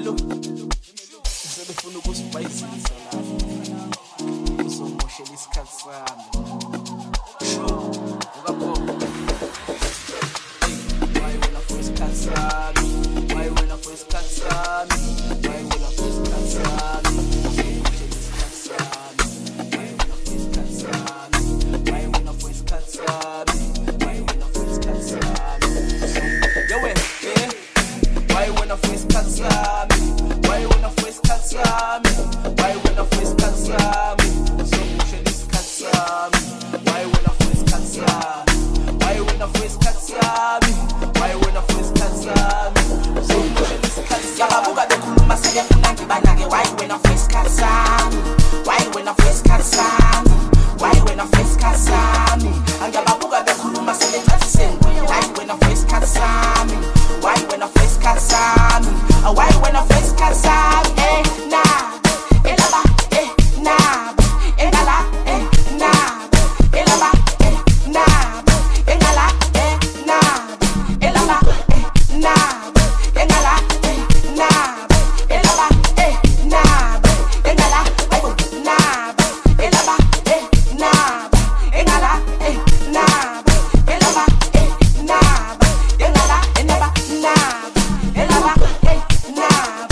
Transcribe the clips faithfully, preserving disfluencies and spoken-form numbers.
Hello. Selefuna ukusibayisisa la. Uzomoshela isikhathi sami. Sure. Ukakhona. Why when I first cut sami? Why when I first cut sami? Why when I first cut sami? Uzomoshela isikhathi sami. Why when I first cut sami? Why when I first cut sami? Why when I first cut sami? Yo, yeah. Why when I first cut sami? Why when I first cut sami? Why when I first cut sami? So much of this cut sami. Why when I first cut sami? Why when I first cut sami? Why when I first cut sami? So much of this cut sami. Yababuka bekhuluma selefuna ngibanake. Why when I first cut sami? Why when I first cut sami? Why when I first cut sami? Angababuka bekhuluma selefuna. Why when I first cut sami? Why when I first cut sami? Why when I first cut sami? Eh, nah, eh, laba, eh, nah, eh, gala, eh, nah, eh, laba, eh, nah, eh, gala, eh, nah, eh, laba, eh, nah, eh, gala, eh, nah, eh, laba, eh, nah, eh, gala, eh, nah, eh, laba, eh, nah, eh, gala, eh, nah, eh, laba, eh, nah, eh, gala, eh, laba, nah, eh, laba, eh, nah.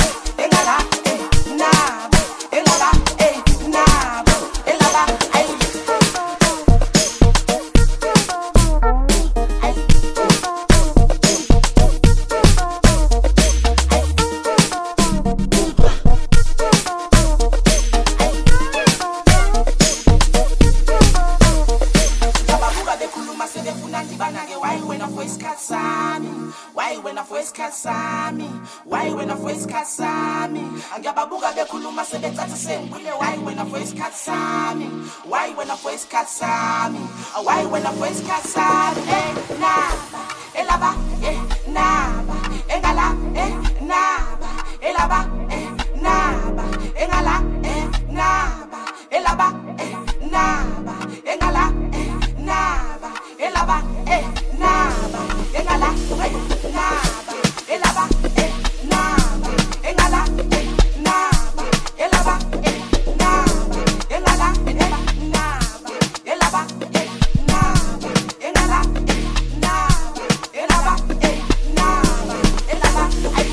Why when I first cut sami? Why when I first cut sami? Why when I first cut sami? Angababuka bekhuluma sebethatha sengule. Why when I first cut sami? Why when I first cut sami? Why when I first cut sami? Eh, naba, eh, laba, eh, naba, eh, gala, eh, naba, eh, laba, eh, naba, eh, gala, eh, naba, eh, laba, eh, naba, eh, gala, eh, naba, eh, laba, eh, naba, eh, gala, eh, naba, eh, laba, eh, naba, eh, gala, eh, naba, eh, laba, eh, naba, eh, gala, eh, naba, eh, laba, eh, naba, eh, gala, eh, naba, eh, laba, eh, naba, eh, laba, ay.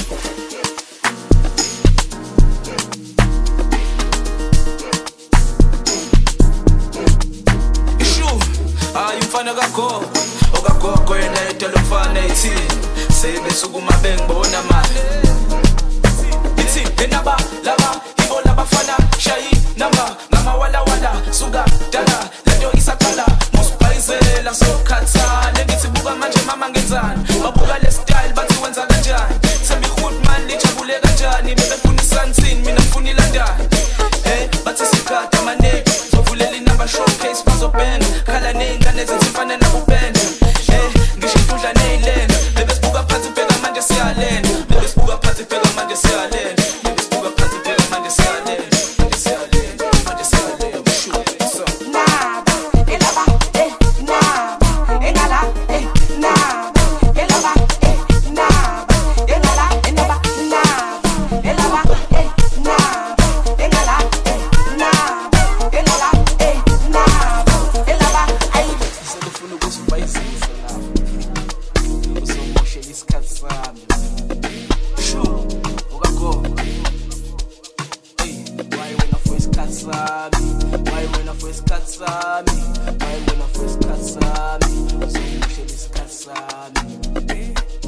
Ayumfana kako okako kwena etelofana ethi sebesukuma bengibona manje ithi enaba laba ibo labafana shayi namba ngamawala wala suka dala leto isaqala mosipayizela sokhatha lengithi buka manje mama ngenzani babuka le style bathi wenza kanjani sembi goodman lijabule kanjani bebefuna isantin mina ngifuna ilandani eh bathi sikhatha maneki zovulela inamba showcase bazobhena khala nengane ezifana nakubhena eh ngisho indudla neyilena bebesibuka phansi bheka manje siyalena bebesibuka phansi bheka manje siyalena bebesibuka phansi bheka manje siyalena manje siyalena manje siyalena sure naba elaba eh naba engala eh naba elaba eh naba engala enaba naba elaba eh naba engala eh naba elaba eh naba elaba ay selefuna ukusibayisisa la uzomoshela isikhathi sami sure ukakhona hey why when I first cut sami why when I first cut sami why when I first cut sami uzomoshela isikhathi sami